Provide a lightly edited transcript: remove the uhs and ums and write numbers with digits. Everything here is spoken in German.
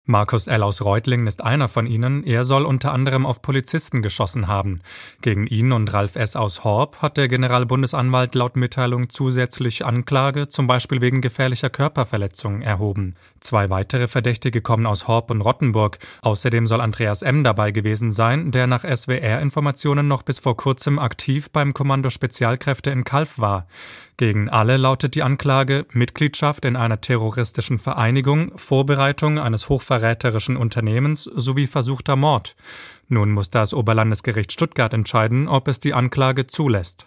Markus L. aus Reutlingen ist einer von ihnen. Er soll unter anderem auf Polizisten geschossen haben. Gegen ihn und Ralf S. aus Horb hat der Generalbundesanwalt laut Mitteilung zusätzlich Anklage, zum Beispiel wegen gefährlicher Körperverletzung, erhoben. 2 weitere Verdächtige kommen aus Horb und Rottenburg. Außerdem soll Andreas M. dabei gewesen sein, der nach SWR-Informationen noch bis vor kurzem aktiv beim Kommando Spezialkräfte in Calw war. Gegen alle lautet die Anklage Mitgliedschaft in einer terroristischen Vereinigung, Vorbereitung eines hochverräterischen Unternehmens sowie versuchter Mord. Nun muss das Oberlandesgericht Stuttgart entscheiden, ob es die Anklage zulässt.